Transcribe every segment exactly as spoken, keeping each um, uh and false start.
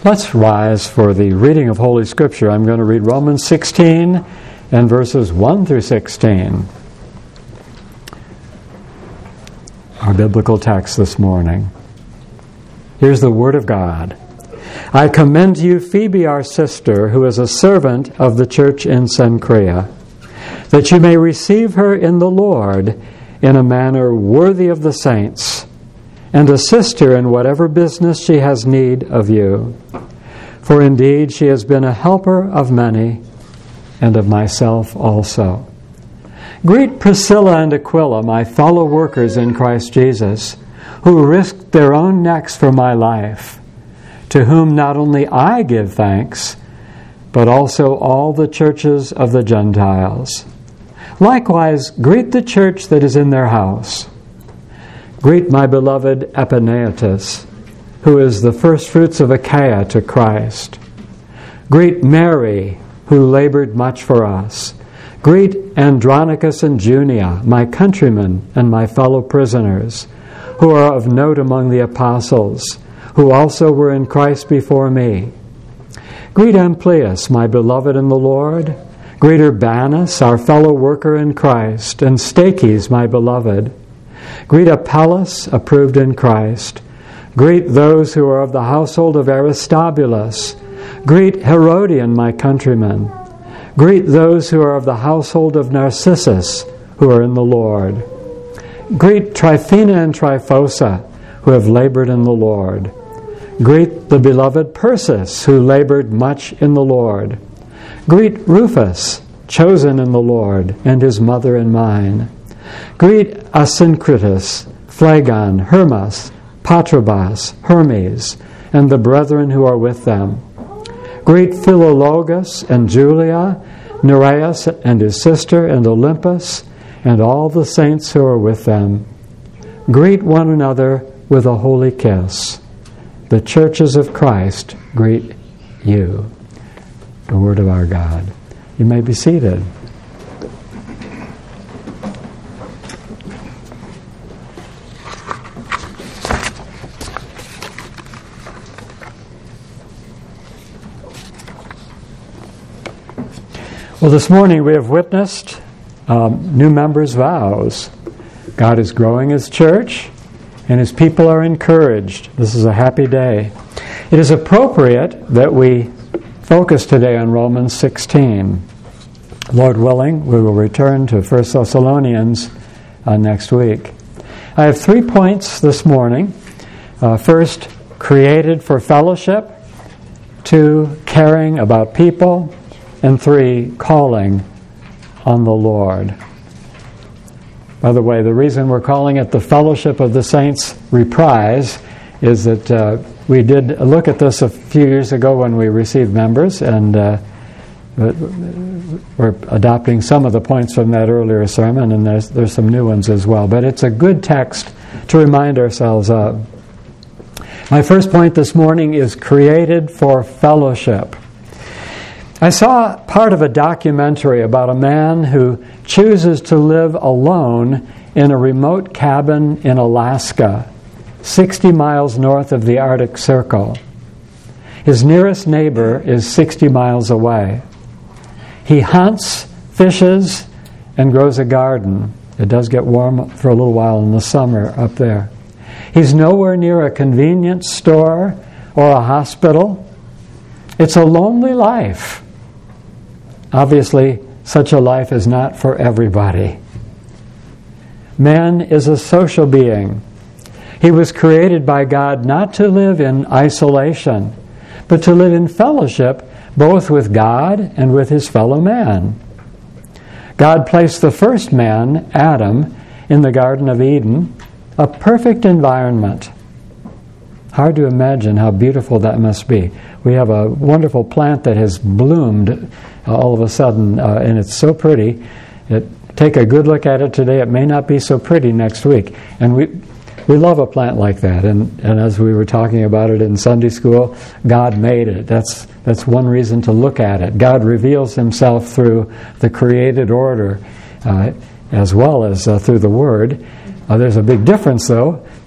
Let's rise for the reading of Holy Scripture. I'm going to read Romans sixteen and verses one through sixteen. Our biblical text this morning. Here's the Word of God. I commend to you Phoebe, our sister, who is a servant of the church in Cenchrea, that you may receive her in the Lord in a manner worthy of the saints, and assist her in whatever business she has need of you. For indeed she has been a helper of many, and of myself also. Greet Priscilla and Aquila, my fellow workers in Christ Jesus, who risked their own necks for my life, to whom not only I give thanks, but also all the churches of the Gentiles. Likewise, greet the church that is in their house. Greet my beloved Epaenetus, who is the firstfruits of Achaia to Christ. Greet Mary, who labored much for us. Greet Andronicus and Junia, my countrymen and my fellow prisoners, who are of note among the apostles, who also were in Christ before me. Greet Amplias, my beloved in the Lord. Greet Urbanus, our fellow worker in Christ, and Stachys, my beloved. Greet Apelles, approved in Christ. Greet those who are of the household of Aristobulus. Greet Herodian, my countryman. Greet those who are of the household of Narcissus, who are in the Lord. Greet Tryphena and Tryphosa, who have labored in the Lord. Greet the beloved Persis, who labored much in the Lord. Greet Rufus, chosen in the Lord, and his mother and mine. Greet Asyncritus, Phlegon, Hermas, Patrobas, Hermes, and the brethren who are with them. Greet Philologus and Julia, Nereus and his sister, and Olympus, and all the saints who are with them. Greet one another with a holy kiss. The churches of Christ greet you. The word of our God. You may be seated. Well, this morning we have witnessed um, new members' vows. God is growing His church, and His people are encouraged. This is a happy day. It is appropriate that we focus today on Romans sixteen. Lord willing, we will return to First Thessalonians uh, next week. I have three points this morning. Uh, first, created for fellowship. Two, caring about people. And three, calling on the Lord. By the way, the reason we're calling it the Fellowship of the Saints Reprise is that uh, we did look at this a few years ago when we received members, and uh, we're adopting some of the points from that earlier sermon, and there's, there's some new ones as well. But it's a good text to remind ourselves of. My first point this morning is created for fellowship. I saw part of a documentary about a man who chooses to live alone in a remote cabin in Alaska, sixty miles north of the Arctic Circle. His nearest neighbor is sixty miles away. He hunts, fishes, and grows a garden. It does get warm for a little while in the summer up there. He's nowhere near a convenience store or a hospital. It's a lonely life. Obviously, such a life is not for everybody. Man is a social being. He was created by God not to live in isolation, but to live in fellowship both with God and with his fellow man. God placed the first man, Adam, in the Garden of Eden, a perfect environment. Hard to imagine how beautiful that must be. We have a wonderful plant that has bloomed uh, all of a sudden, uh, and it's so pretty. It, take a good look at it today. It may not be so pretty next week. And we we love a plant like that. And, and as we were talking about it in Sunday school, God made it. That's that's one reason to look at it. God reveals himself through the created order uh, as well as uh, through the Word. Uh, there's a big difference, though.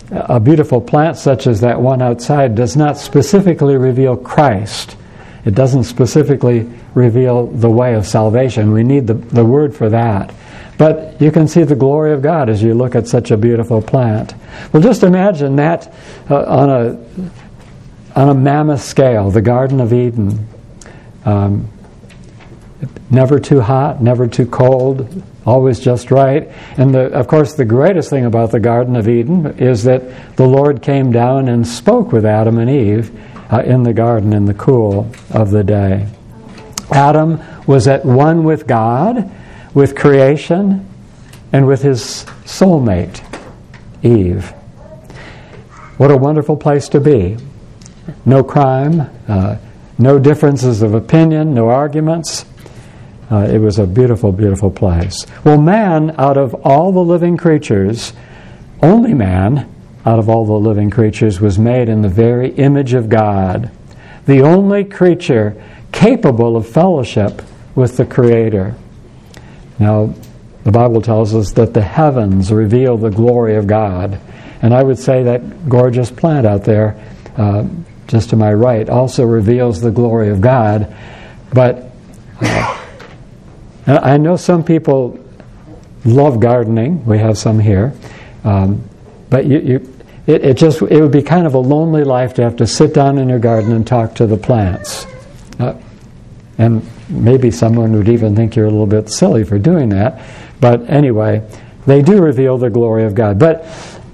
a beautiful plant such as that one outside does not specifically reveal Christ. It doesn't specifically reveal the way of salvation. We need the, the word for that. But you can see the glory of God as you look at such a beautiful plant. Well, just imagine that uh, on a on a mammoth scale, the Garden of Eden. Um, never too hot, never too cold, always just right. And the, of course, the greatest thing about the Garden of Eden is that the Lord came down and spoke with Adam and Eve uh, in the garden in the cool of the day. Adam was at one with God, with creation, and with his soulmate, Eve. What a wonderful place to be. No crime, uh, no differences of opinion, no arguments. Uh, it was a beautiful, beautiful place. Well, man, out of all the living creatures, only man, out of all the living creatures, was made in the very image of God. The only creature capable of fellowship with the Creator. Now, the Bible tells us that the heavens reveal the glory of God. And I would say that gorgeous plant out there, uh, just to my right, also reveals the glory of God. But uh, I know some people love gardening. We have some here. Um, but you, you, it, it just it would be kind of a lonely life to have to sit down in your garden and talk to the plants. Uh, and maybe someone would even think you're a little bit silly for doing that. But anyway, they do reveal the glory of God. But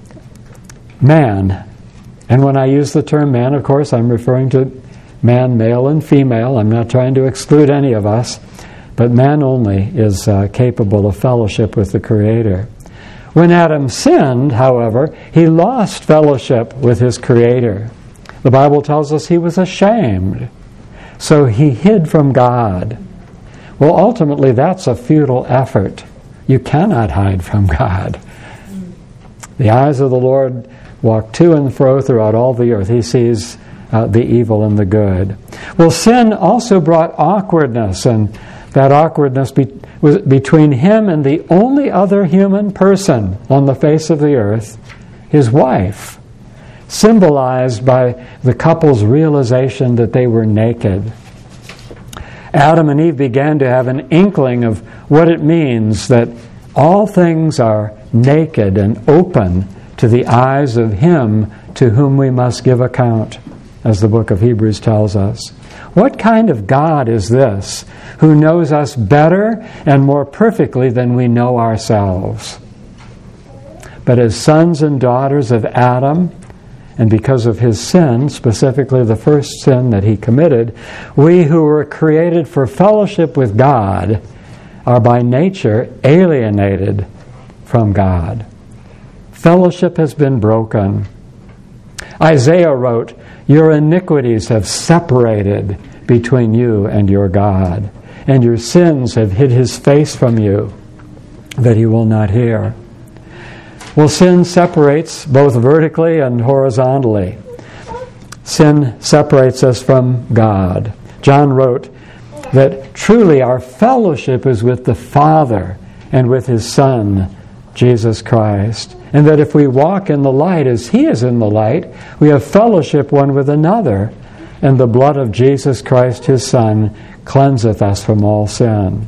man, and when I use the term man, of course, I'm referring to man, male and female. I'm not trying to exclude any of us. But man only is uh, capable of fellowship with the Creator. When Adam sinned, however, he lost fellowship with his Creator. The Bible tells us he was ashamed. So he hid from God. Well, ultimately, that's a futile effort. You cannot hide from God. The eyes of the Lord walk to and fro throughout all the earth. He sees uh, the evil and the good. Well, sin also brought awkwardness, and that awkwardness be, was between him and the only other human person on the face of the earth, his wife, symbolized by the couple's realization that they were naked. Adam and Eve began to have an inkling of what it means that all things are naked and open to the eyes of Him to whom we must give account, as the book of Hebrews tells us. What kind of God is this who knows us better and more perfectly than we know ourselves? But as sons and daughters of Adam, and because of his sin, specifically the first sin that he committed, we who were created for fellowship with God are by nature alienated from God. Fellowship has been broken. Isaiah wrote, "Your iniquities have separated between you and your God, and your sins have hid His face from you, that He will not hear." Well, sin separates both vertically and horizontally. Sin separates us from God. John wrote that truly our fellowship is with the Father and with His Son, Jesus Christ. And that if we walk in the light as He is in the light, we have fellowship one with another, and the blood of Jesus Christ, His Son, cleanseth us from all sin.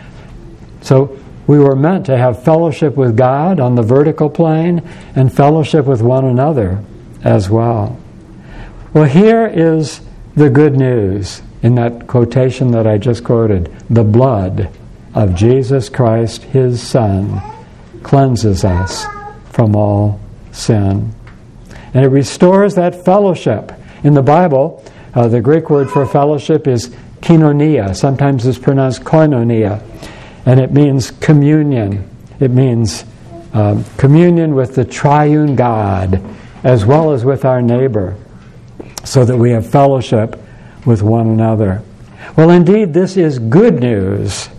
So we were meant to have fellowship with God on the vertical plane and fellowship with one another as well. Well, here is the good news in that quotation that I just quoted. The blood of Jesus Christ, His Son, cleanses us from all sin. And it restores that fellowship. In the Bible, uh, the Greek word for fellowship is koinonia. Sometimes it's pronounced koinonia. And it means communion. It means um, communion with the triune God as well as with our neighbor, so that we have fellowship with one another. Well, indeed, this is good news.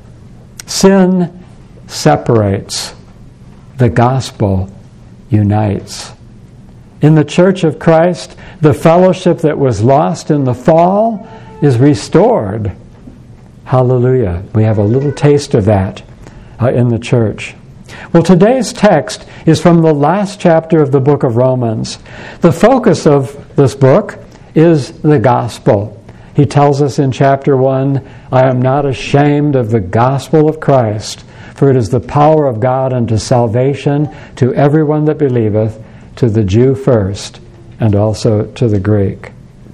Sin separates. The gospel unites. In the Church of Christ, the fellowship that was lost in the fall is restored. Hallelujah. We have a little taste of that uh, in the church. Well, today's text is from the last chapter of the book of Romans. The focus of this book is the gospel. He tells us in chapter one, I am not ashamed of the gospel of Christ, for it is the power of God unto salvation to everyone that believeth, to the Jew first, and also to the Greek.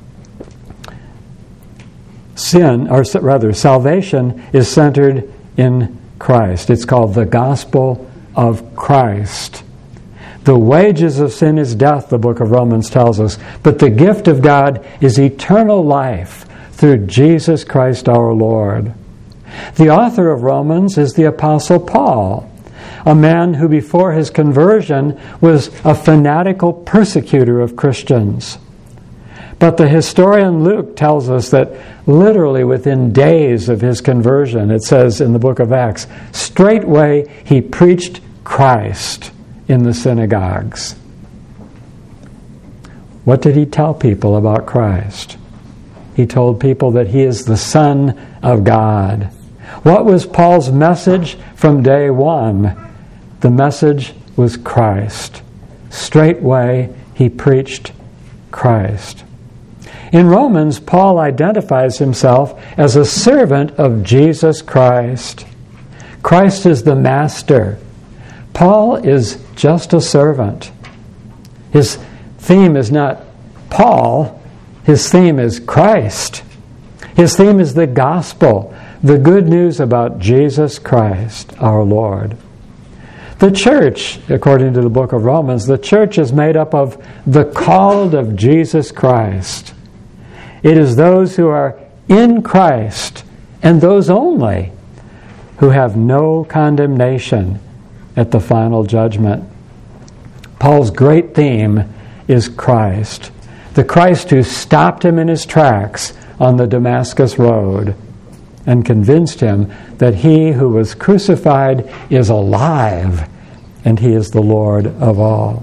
Sin, or rather salvation, is centered in Christ. It's called the gospel of Christ. The wages of sin is death, the book of Romans tells us, but the gift of God is eternal life through Jesus Christ our Lord. The author of Romans is the Apostle Paul, a man who before his conversion was a fanatical persecutor of Christians. But the historian Luke tells us that literally within days of his conversion, it says in the book of Acts, straightway he preached Christ in the synagogues. What did he tell people about Christ? He told people that he is the Son of God. What was Paul's message from day one? The message was Christ. Straightway he preached Christ. In Romans, Paul identifies himself as a servant of Jesus Christ. Christ is the master. Paul is just a servant. His theme is not Paul. His theme is Christ. His theme is the gospel, the good news about Jesus Christ, our Lord. The church, according to the book of Romans, the church is made up of the called of Jesus Christ. It is those who are in Christ, and those only, who have no condemnation at the final judgment. Paul's great theme is Christ, the Christ who stopped him in his tracks on the Damascus road and convinced him that he who was crucified is alive and he is the Lord of all.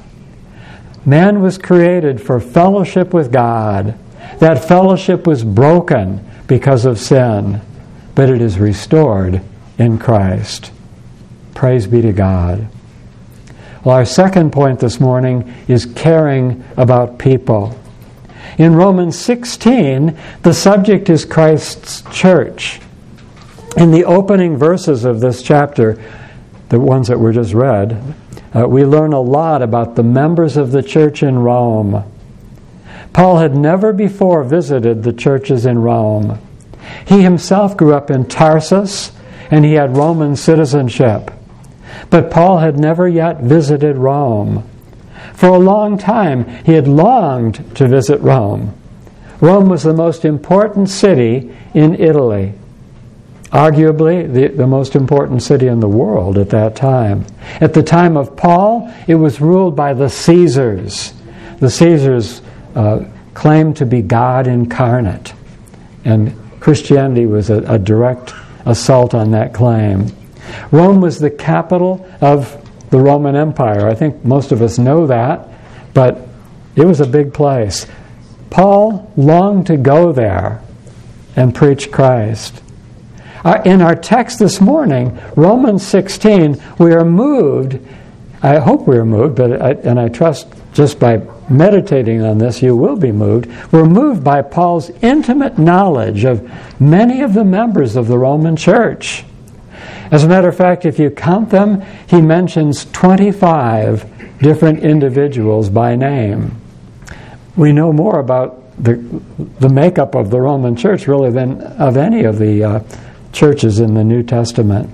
Man was created for fellowship with God. That fellowship was broken because of sin, but it is restored in Christ. Praise be to God. Well, our second point this morning is caring about people. In Romans sixteen, the subject is Christ's church. In the opening verses of this chapter, the ones that were just read, uh, we learn a lot about the members of the church in Rome. Paul had never before visited the churches in Rome. He himself grew up in Tarsus, and he had Roman citizenship. But Paul had never yet visited Rome. For a long time, he had longed to visit Rome. Rome was the most important city in Italy. Arguably, the, the most important city in the world at that time. At the time of Paul, it was ruled by the Caesars. The Caesars uh, claimed to be God incarnate. And Christianity was a, a direct assault on that claim. Rome was the capital of the Roman Empire. I think most of us know that, but it was a big place. Paul longed to go there and preach Christ. Uh, in our text this morning, Romans sixteen, we are moved, I hope we are moved, but I, and I trust just by meditating on this you will be moved. We're moved by Paul's intimate knowledge of many of the members of the Roman church. As a matter of fact, if you count them, he mentions twenty-five different individuals by name. We know more about the the makeup of the Roman church, really, than of any of the uh, churches in the New Testament.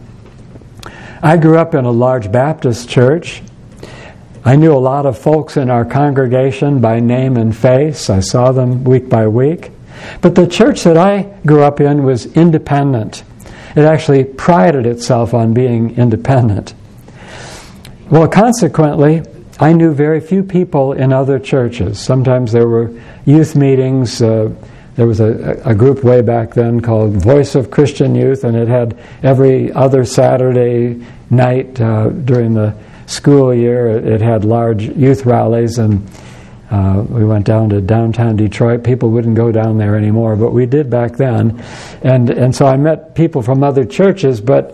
I grew up in a large Baptist church. I knew a lot of folks in our congregation by name and face. I saw them week by week. But the church that I grew up in was independent. It actually prided itself on being independent. Well, consequently, I knew very few people in other churches. Sometimes there were youth meetings. Uh, there was a, a group way back then called Voice of Christian Youth, and it had every other Saturday night uh, during the school year, it had large youth rallies, and uh, we went down to downtown Detroit. People wouldn't go down there anymore, but we did back then. And and so I met people from other churches, but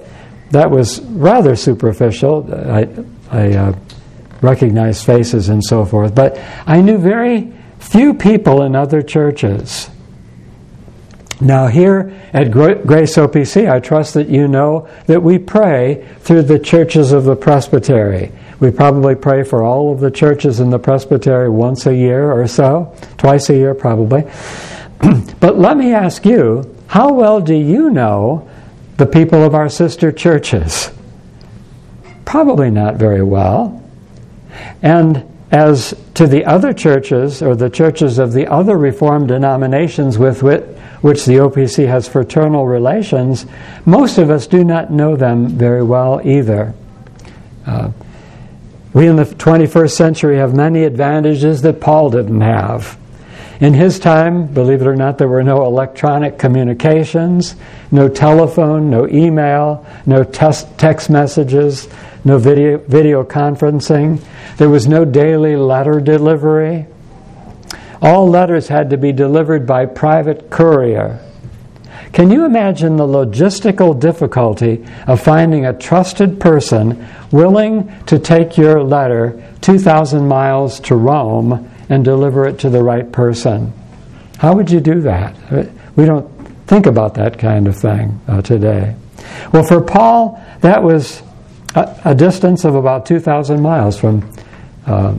that was rather superficial. I, I uh, recognized faces and so forth, but I knew very few people in other churches. Now here at Grace O P C, I trust that you know that we pray through the churches of the presbytery. We probably pray for all of the churches in the presbytery once a year or so, twice a year probably. But let me ask you, how well do you know the people of our sister churches? Probably not very well. And as to the other churches, or the churches of the other Reformed denominations with which which the O P C has fraternal relations, most of us do not know them very well either. Uh, we in the twenty-first century have many advantages that Paul didn't have. In his time, believe it or not, there were no electronic communications, no telephone, no email, no text, text messages, no video, video conferencing. There was no daily letter delivery. All letters had to be delivered by private courier. Can you imagine the logistical difficulty of finding a trusted person willing to take your letter two thousand miles to Rome and deliver it to the right person? How would you do that? We don't think about that kind of thing uh, today. Well, for Paul, that was a, a distance of about two thousand miles from uh,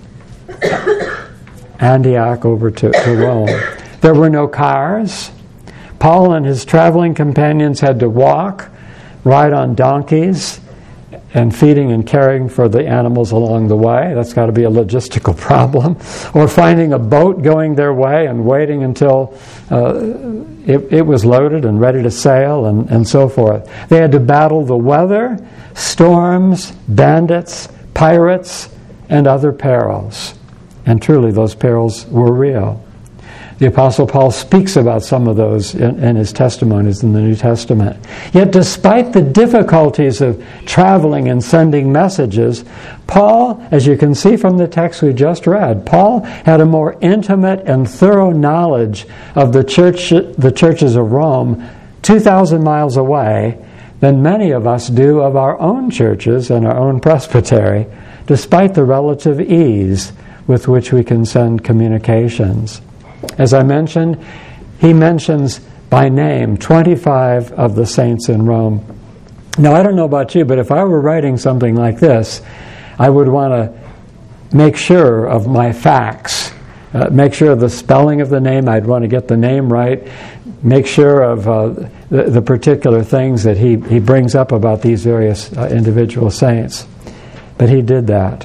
Antioch over to, to Rome. There were no cars. Paul and his traveling companions had to walk, ride on donkeys, and feeding and caring for the animals along the way. That's got to be a logistical problem. Or finding a boat going their way and waiting until uh, it, it was loaded and ready to sail, and, and so forth. They had to battle the weather, storms, bandits, pirates, and other perils. And truly, those perils were real. The Apostle Paul speaks about some of those in, in his testimonies in the New Testament. Yet despite the difficulties of traveling and sending messages, Paul, as you can see from the text we just read, Paul had a more intimate and thorough knowledge of the church, the churches of Rome two thousand miles away than many of us do of our own churches and our own presbytery, despite the relative ease with which we can send communications. As I mentioned, he mentions by name twenty-five of the saints in Rome. Now, I don't know about you, but if I were writing something like this, I would want to make sure of my facts, uh, make sure of the spelling of the name. I'd want to get the name right, make sure of uh, the, the particular things that he, he brings up about these various uh, individual saints. But he did that.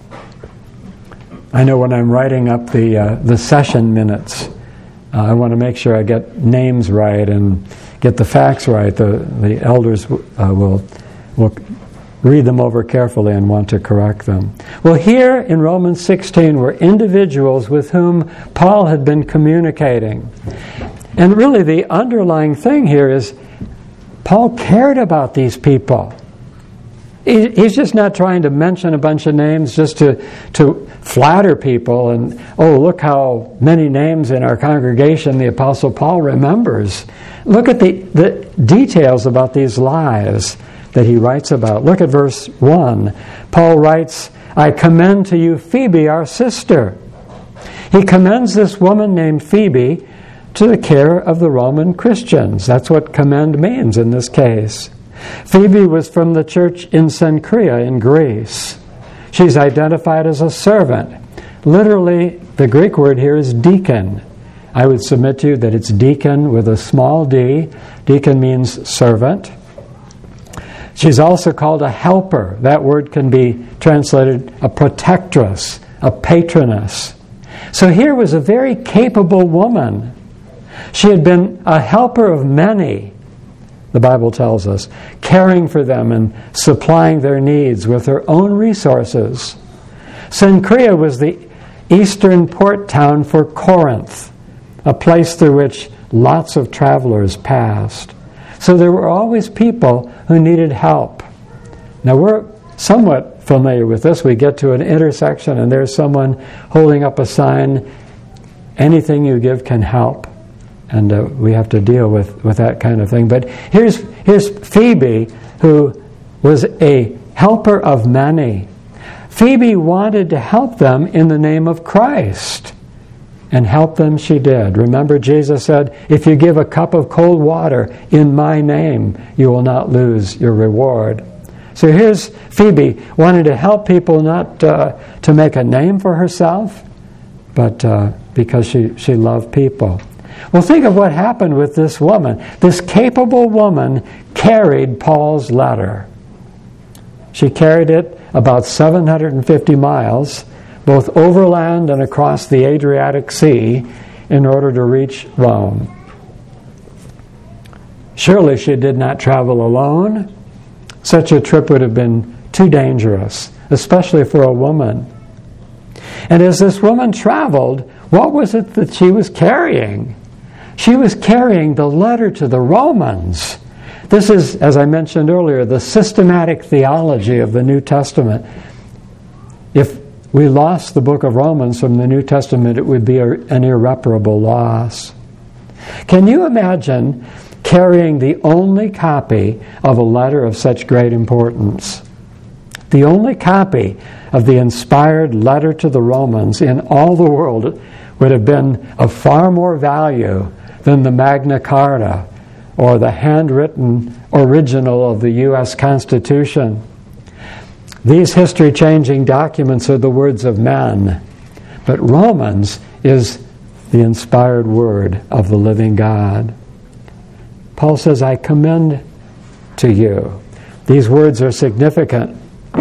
I know when I'm writing up the uh, the session minutes, uh, I want to make sure I get names right and get the facts right. The the elders uh, will will read them over carefully and want to correct them. Well, here in Romans sixteen were individuals with whom Paul had been communicating. And really the underlying thing here is Paul cared about these people. He's just not trying to mention a bunch of names just to, to flatter people and, oh, look how many names in our congregation the Apostle Paul remembers. Look at the, the details about these lives that he writes about. Look at verse one. Paul writes, I commend to you Phoebe, our sister. He commends this woman named Phoebe to the care of the Roman Christians. That's what commend means in this case. Phoebe was from the church in Cenchrea in Greece. She's identified as a servant. Literally, the Greek word here is deacon. I would submit to you that it's deacon with a small d. Deacon means servant. She's also called a helper. That word can be translated a protectress, a patroness. So here was a very capable woman. She had been a helper of many, the Bible tells us, caring for them and supplying their needs with her own resources. Cenchrea was the eastern port town for Corinth, a place through which lots of travelers passed. So there were always people who needed help. Now we're somewhat familiar with this. We get to an intersection and there's someone holding up a sign, anything you give can help. And uh, we have to deal with, with that kind of thing. But here's here's Phoebe who was a helper of many. Phoebe wanted to help them in the name of Christ. And help them she did. Remember, Jesus said, if you give a cup of cold water in my name, you will not lose your reward. So here's Phoebe wanting to help people, not uh, to make a name for herself, but uh, because she, she loved people. Well, think of what happened with this woman. This capable woman carried Paul's letter. She carried it about seven hundred fifty miles, both overland and across the Adriatic Sea, in order to reach Rome. Surely she did not travel alone. Such a trip would have been too dangerous, especially for a woman. And as this woman traveled, what was it that she was carrying? She was carrying the letter to the Romans. This is, as I mentioned earlier, the systematic theology of the New Testament. If we lost the book of Romans from the New Testament, it would be a, an irreparable loss. Can you imagine carrying the only copy of a letter of such great importance? The only copy of the inspired letter to the Romans in all the world would have been of far more value than the Magna Carta or the handwritten original of the U S Constitution. These history-changing documents are the words of men, but Romans is the inspired word of the living God. Paul says, I commend to you. These words are significant.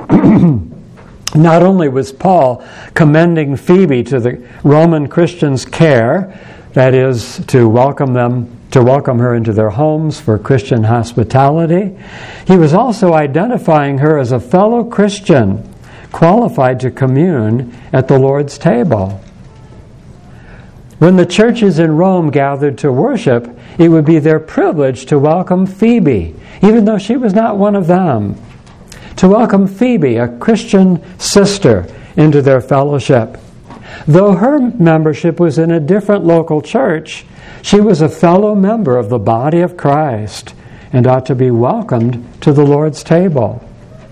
Not only was Paul commending Phoebe to the Roman Christians' care, that is, to welcome them, to welcome her into their homes for Christian hospitality, he was also identifying her as a fellow Christian qualified to commune at the Lord's table. When the churches in Rome gathered to worship, it would be their privilege to welcome Phoebe, even though she was not one of them. To welcome Phoebe, a Christian sister, into their fellowship. Though her membership was in a different local church, she was a fellow member of the body of Christ and ought to be welcomed to the Lord's table.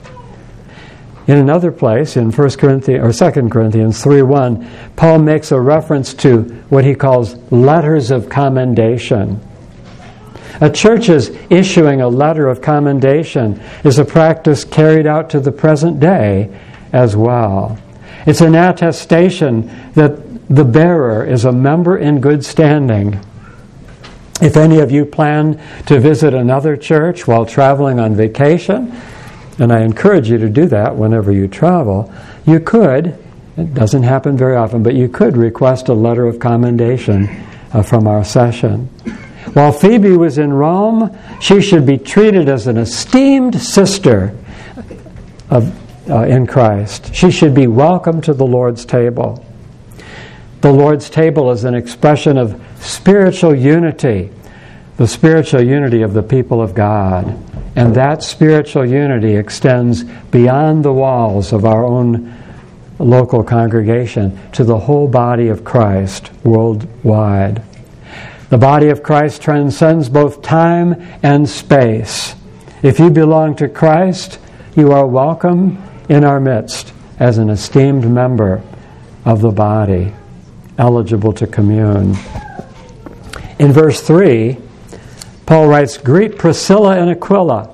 In another place, in First Corinthians or Second Corinthians three one, Paul makes a reference to what he calls letters of commendation. A church's issuing a letter of commendation is a practice carried out to the present day as well. It's an attestation that the bearer is a member in good standing. If any of you plan to visit another church while traveling on vacation, and I encourage you to do that whenever you travel, you could, it doesn't happen very often, but you could request a letter of commendation uh, from our session. While Phoebe was in Rome, she should be treated as an esteemed sister of, uh, in Christ. She should be welcomed to the Lord's table. The Lord's table is an expression of spiritual unity, the spiritual unity of the people of God. And that spiritual unity extends beyond the walls of our own local congregation to the whole body of Christ worldwide. The body of Christ transcends both time and space. If you belong to Christ, you are welcome in our midst as an esteemed member of the body, eligible to commune. In verse three, Paul writes, "Greet Priscilla and Aquila,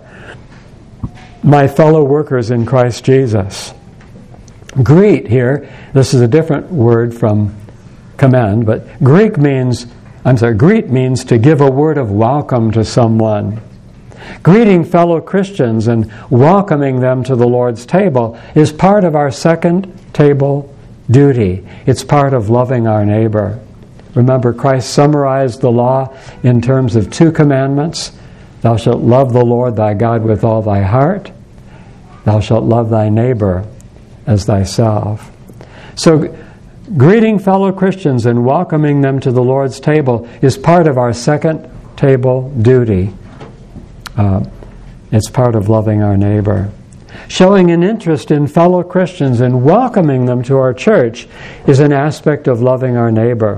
my fellow workers in Christ Jesus." Greet here, this is a different word from commend, but Greek means, I'm sorry, greet means to give a word of welcome to someone. Greeting fellow Christians and welcoming them to the Lord's table is part of our second table duty. It's part of loving our neighbor. Remember, Christ summarized the law in terms of two commandments. Thou shalt love the Lord thy God with all thy heart. Thou shalt love thy neighbor as thyself. So, greeting fellow Christians and welcoming them to the Lord's table is part of our second table duty. Uh, it's part of loving our neighbor. Showing an interest in fellow Christians and welcoming them to our church is an aspect of loving our neighbor.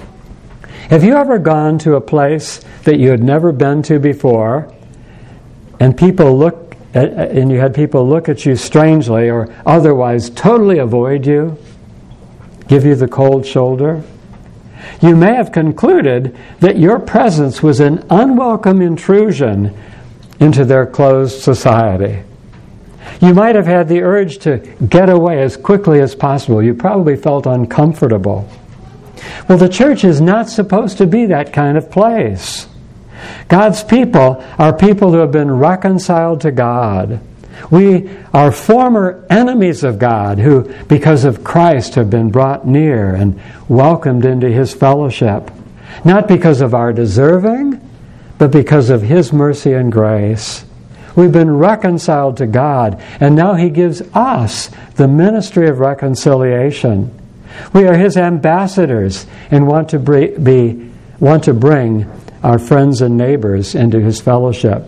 Have you ever gone to a place that you had never been to before and people look at, and you had people look at you strangely or otherwise totally avoid you, give you the cold shoulder, you may have concluded that your presence was an unwelcome intrusion into their closed society. You might have had the urge to get away as quickly as possible. You probably felt uncomfortable. Well, the church is not supposed to be that kind of place. God's people are people who have been reconciled to God. We are former enemies of God who, because of Christ, have been brought near and welcomed into His fellowship. Not because of our deserving, but because of His mercy and grace. We've been reconciled to God, and now He gives us the ministry of reconciliation. We are His ambassadors and want to be want to bring our friends and neighbors into His fellowship.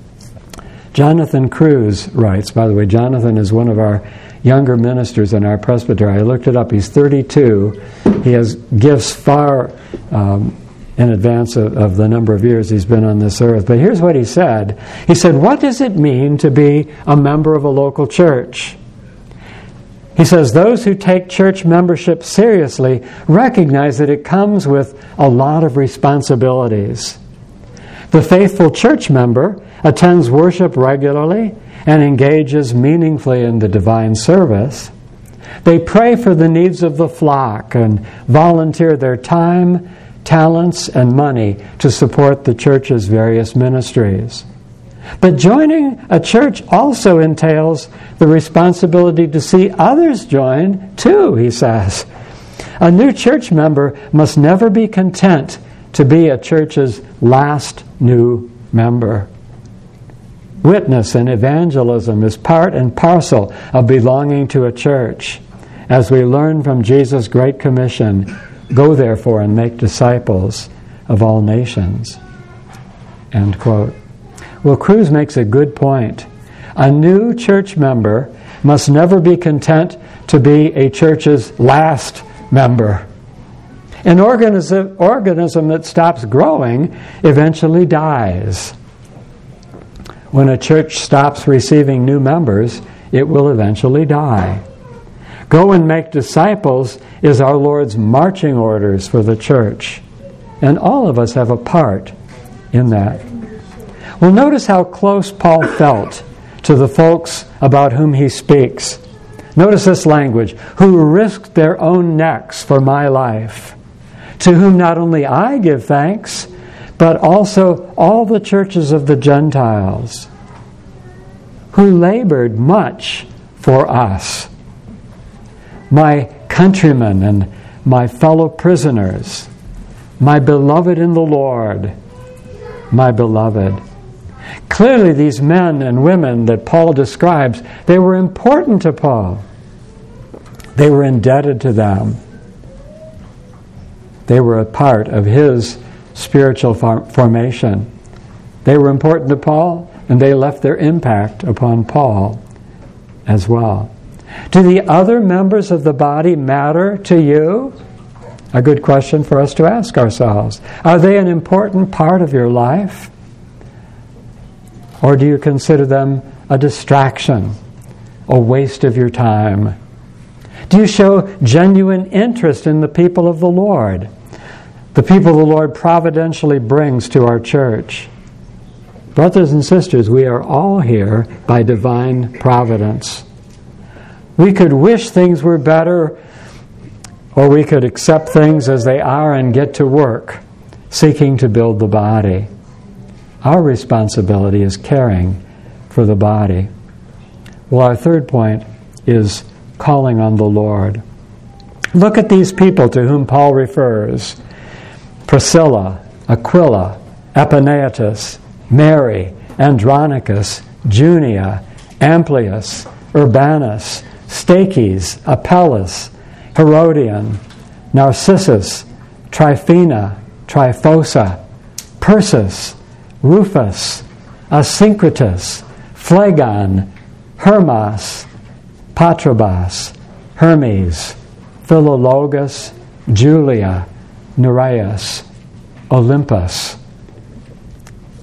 Jonathan Cruz writes, by the way, Jonathan is one of our younger ministers in our presbytery. I looked it up. He's thirty-two. He has gifts far um, in advance of, of the number of years he's been on this earth. But here's what he said. He said, what does it mean to be a member of a local church? He says, those who take church membership seriously recognize that it comes with a lot of responsibilities. The faithful church member attends worship regularly and engages meaningfully in the divine service. They pray for the needs of the flock and volunteer their time, talents, and money to support the church's various ministries. But joining a church also entails the responsibility to see others join too, he says. A new church member must never be content to be a church's last new member. Witness and evangelism is part and parcel of belonging to a church. As we learn from Jesus' Great Commission, go therefore and make disciples of all nations. End quote. Well, Cruz makes a good point. A new church member must never be content to be a church's last member. An organism, organism that stops growing eventually dies. When a church stops receiving new members, it will eventually die. Go and make disciples is our Lord's marching orders for the church. And all of us have a part in that. Well, notice how close Paul felt to the folks about whom he speaks. Notice this language, who risked their own necks for my life, to whom not only I give thanks, but also all the churches of the Gentiles, who labored much for us. My countrymen and my fellow prisoners, my beloved in the Lord, my beloved. Clearly, these men and women that Paul describes, they were important to Paul. They were indebted to them. They were a part of his spiritual formation. They were important to Paul, and they left their impact upon Paul as well. Do the other members of the body matter to you? A good question for us to ask ourselves. Are they an important part of your life? Or do you consider them a distraction, a waste of your time? Do you show genuine interest in the people of the Lord, the people the Lord providentially brings to our church? Brothers and sisters, we are all here by divine providence. We could wish things were better, or we could accept things as they are and get to work, seeking to build the body. Our responsibility is caring for the body. Well, our third point is calling on the Lord. Look at these people to whom Paul refers. Priscilla, Aquila, Epaenetus, Mary, Andronicus, Junia, Amplias, Urbanus, Stachys, Apelles, Herodion, Narcissus, Tryphena, Tryphosa, Persis, Rufus, Asyncritus, Phlegon, Hermas, Patrobas, Hermes, Philologus, Julia, Nereus, Olympus.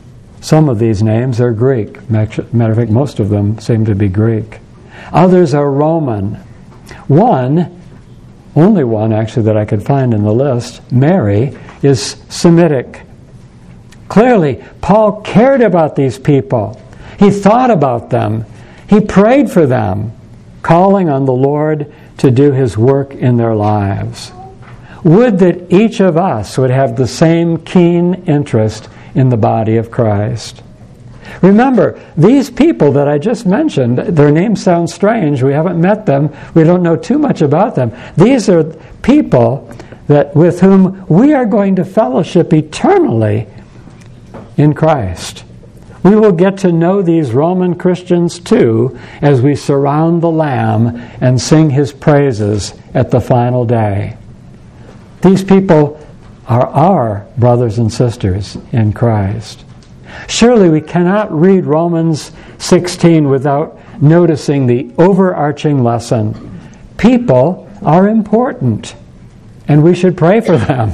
Some of these names are Greek. Matter of fact, most of them seem to be Greek. Others are Roman. One, only one actually that I could find in the list, Mary, is Semitic. Clearly, Paul cared about these people. He thought about them. He prayed for them, calling on the Lord to do His work in their lives. Would that each of us would have the same keen interest in the body of Christ. Remember, these people that I just mentioned, their names sound strange. We haven't met them. We don't know too much about them. These are people that with whom we are going to fellowship eternally in Christ. We will get to know these Roman Christians too as we surround the Lamb and sing His praises at the final day. These people are our brothers and sisters in Christ. Surely we cannot read Romans sixteen without noticing the overarching lesson. People are important, and we should pray for them.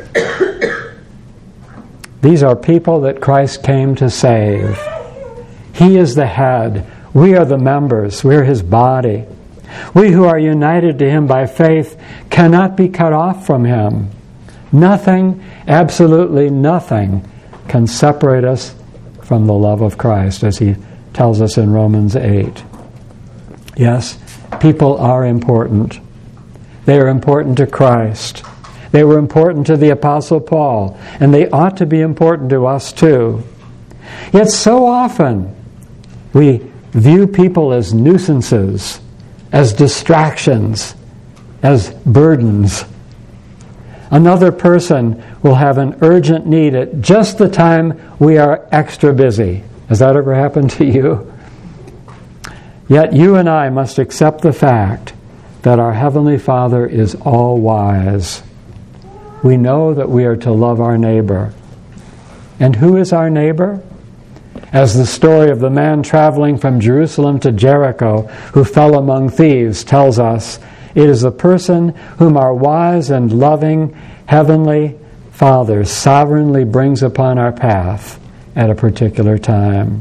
These are people that Christ came to save. He is the head. We are the members. We are His body. We who are united to Him by faith cannot be cut off from Him. Nothing, absolutely nothing, can separate us from the love of Christ, as he tells us in Romans eight. Yes, people are important. They are important to Christ. They were important to the Apostle Paul, and they ought to be important to us too. Yet so often we view people as nuisances, as distractions, as burdens. Another person will have an urgent need at just the time we are extra busy. Has that ever happened to you? Yet you and I must accept the fact that our Heavenly Father is all-wise. We know that we are to love our neighbor. And who is our neighbor? As the story of the man traveling from Jerusalem to Jericho who fell among thieves tells us, it is the person whom our wise and loving Heavenly Father sovereignly brings upon our path at a particular time.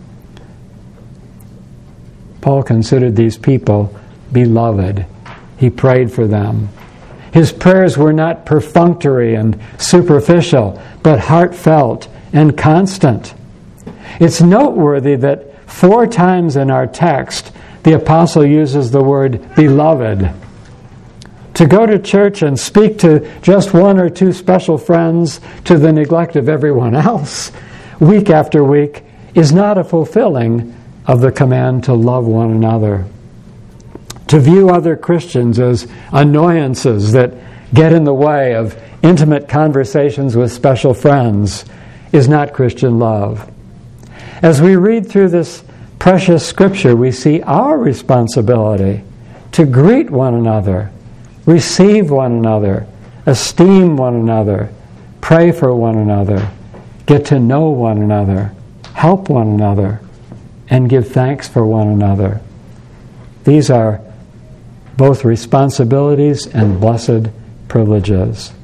Paul considered these people beloved. He prayed for them. His prayers were not perfunctory and superficial, but heartfelt and constant. It's noteworthy that four times in our text, the apostle uses the word beloved. To go to church and speak to just one or two special friends to the neglect of everyone else, week after week, is not a fulfilling of the command to love one another. To view other Christians as annoyances that get in the way of intimate conversations with special friends is not Christian love. As we read through this precious Scripture, we see our responsibility to greet one another, receive one another, esteem one another, pray for one another, get to know one another, help one another, and give thanks for one another. These are both responsibilities and blessed privileges.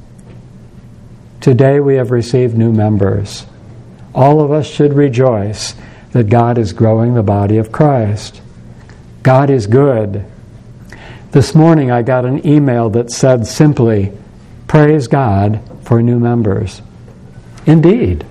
Today we have received new members. All of us should rejoice that God is growing the body of Christ. God is good. This morning I got an email that said simply, praise God for new members. Indeed.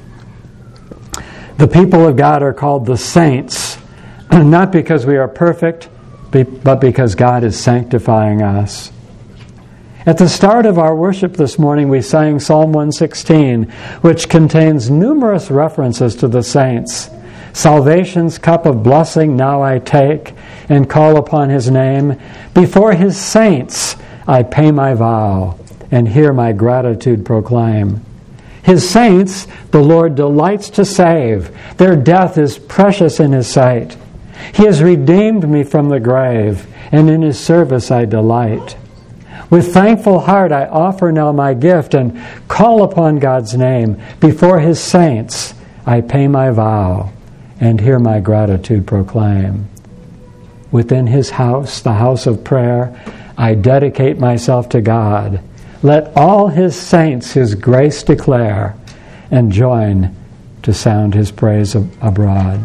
The people of God are called the saints, not because we are perfect, but because God is sanctifying us. At the start of our worship this morning, we sang Psalm one sixteen, which contains numerous references to the saints. Salvation's cup of blessing now I take, and call upon His name. Before His saints I pay my vow, and here my gratitude proclaim. His saints the Lord delights to save. Their death is precious in His sight. He has redeemed me from the grave, and in His service I delight. With thankful heart I offer now my gift, and call upon God's name. Before His saints I pay my vow, and here my gratitude proclaim. Within His house, the house of prayer, I dedicate myself to God. Let all His saints His grace declare, and join to sound his praise ab- abroad.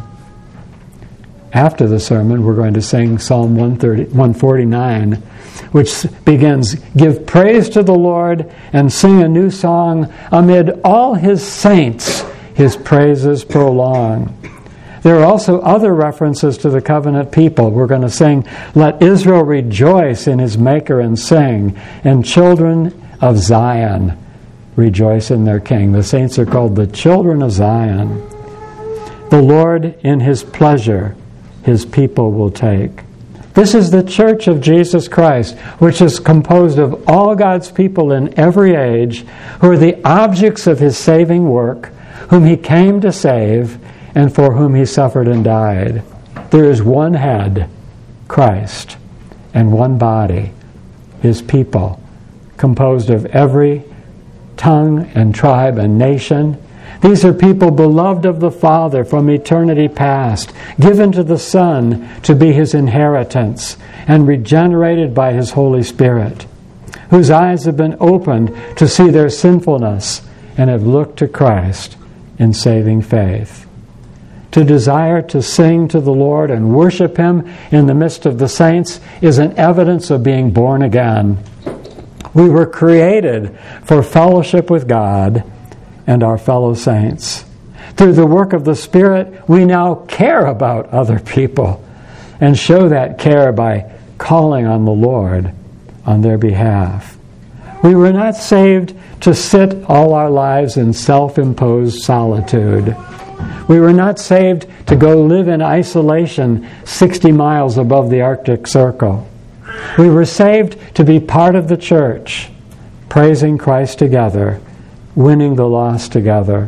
After the sermon, we're going to sing Psalm one forty-nine, which begins, "Give praise to the Lord and sing a new song. Amid all his saints, his praises prolong." There are also other references to the covenant people. We're going to sing, "Let Israel rejoice in his Maker and sing, and children of Zion rejoice in their King." The saints are called the children of Zion. "The Lord in his pleasure his people will take." This is the church of Jesus Christ, which is composed of all God's people in every age, who are the objects of his saving work, whom he came to save, and for whom he suffered and died. There is one head, Christ, and one body, his people, composed of every tongue and tribe and nation. These are people beloved of the Father from eternity past, given to the Son to be his inheritance, and regenerated by his Holy Spirit, whose eyes have been opened to see their sinfulness and have looked to Christ in saving faith. To desire to sing to the Lord and worship him in the midst of the saints is an evidence of being born again. We were created for fellowship with God and our fellow saints. Through the work of the Spirit, we now care about other people and show that care by calling on the Lord on their behalf. We were not saved to sit all our lives in self-imposed solitude. We were not saved to go live in isolation sixty miles above the Arctic Circle. We were saved to be part of the church, praising Christ together, winning the lost together.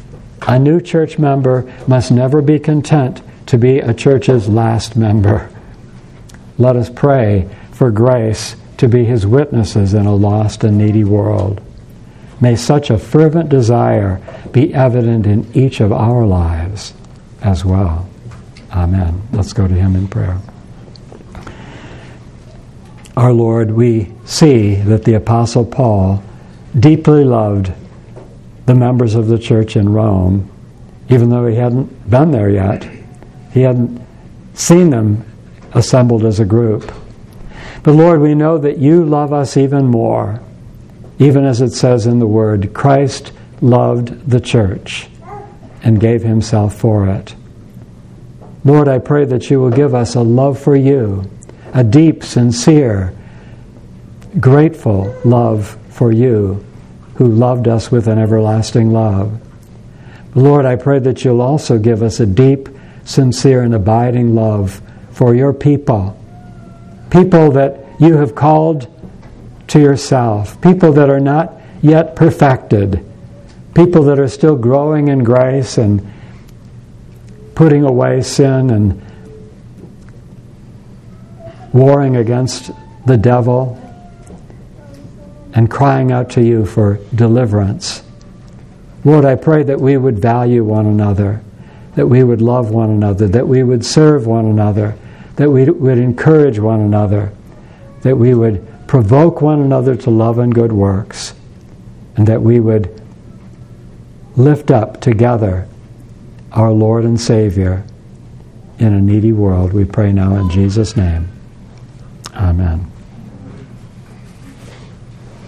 A new church member must never be content to be a church's last member. Let us pray for grace to be his witnesses in a lost and needy world. May such a fervent desire be evident in each of our lives as well. Amen. Let's go to him in prayer. Our Lord, we see that the Apostle Paul deeply loved the members of the church in Rome, even though he hadn't been there yet. He hadn't seen them assembled as a group. But Lord, we know that you love us even more, even as it says in the Word, Christ loved the church and gave himself for it. Lord, I pray that you will give us a love for you, a deep, sincere, grateful love for you, who loved us with an everlasting love. Lord, I pray that you'll also give us a deep, sincere, and abiding love for your people. People that you have called to yourself. People that are not yet perfected. People that are still growing in grace and putting away sin and warring against the devil and crying out to you for deliverance. Lord, I pray that we would value one another, that we would love one another, that we would serve one another, that we would encourage one another, that we would provoke one another to love and good works, and that we would lift up together our Lord and Savior in a needy world. We pray now in Jesus' name. Amen.